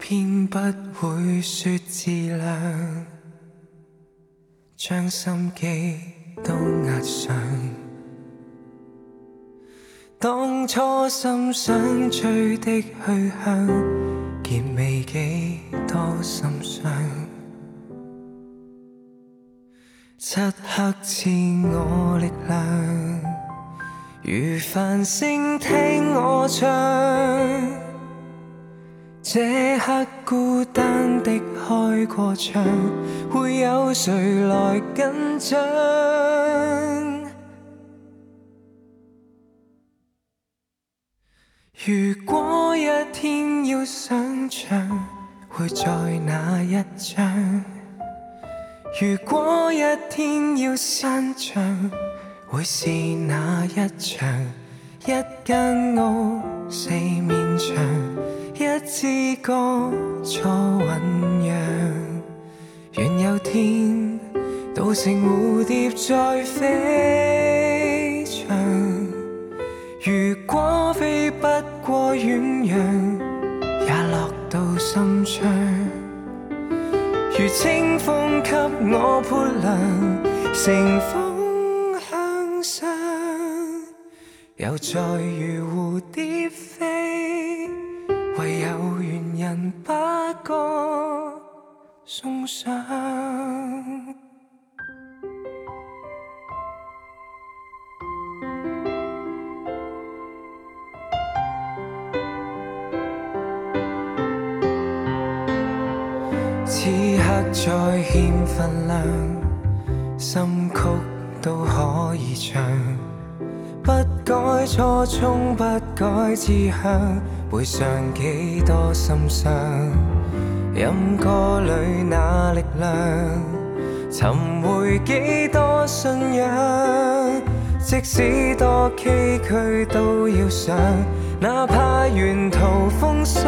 偏不會說自量，將心機都壓上。當初心想追的去向，結未幾多心傷。漆黑賜我力量，如繁星聽我唱。這刻孤單的開過窗，會有誰來緊張？如果一天要想像，會在哪一章？如果一天要散場，會是哪一場？一間屋四面牆，一支歌錯醞釀。願有天都成蝴蝶在飛翔。如果飛不過遠洋，也落到心窗。如清風給我潑涼，乘風向上，又再如蝴蝶飛，唯有緣人把歌送上。此刻再欠份量，心曲都可以唱。不改初衷，不改志向，背上幾多心傷。飲歌裏那力量，尋回幾多信仰。即使多崎嶇都要上，哪怕沿途風霜。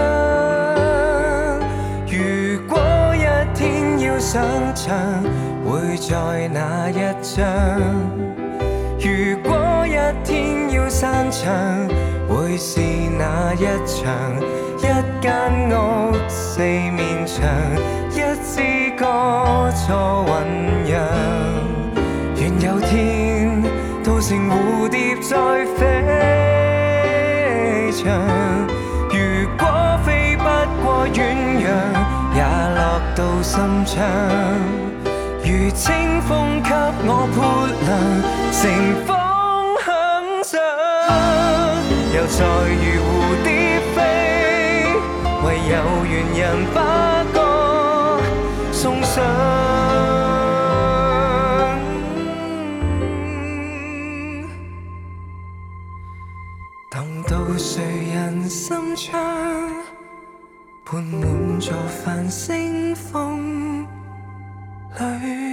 如果一天要想像，會在哪一章？如果一天要散場，會是哪一場？一間屋四面牆，一支歌錯醞釀。願有天都成蝴蝶在飛翔。如果飛不過遠洋，也落到心窗。如清風給我潑涼，乘風向上，又再如蝴蝶飛，唯有緣人把歌送上。等到誰人心窗，伴滿座繁星風裏。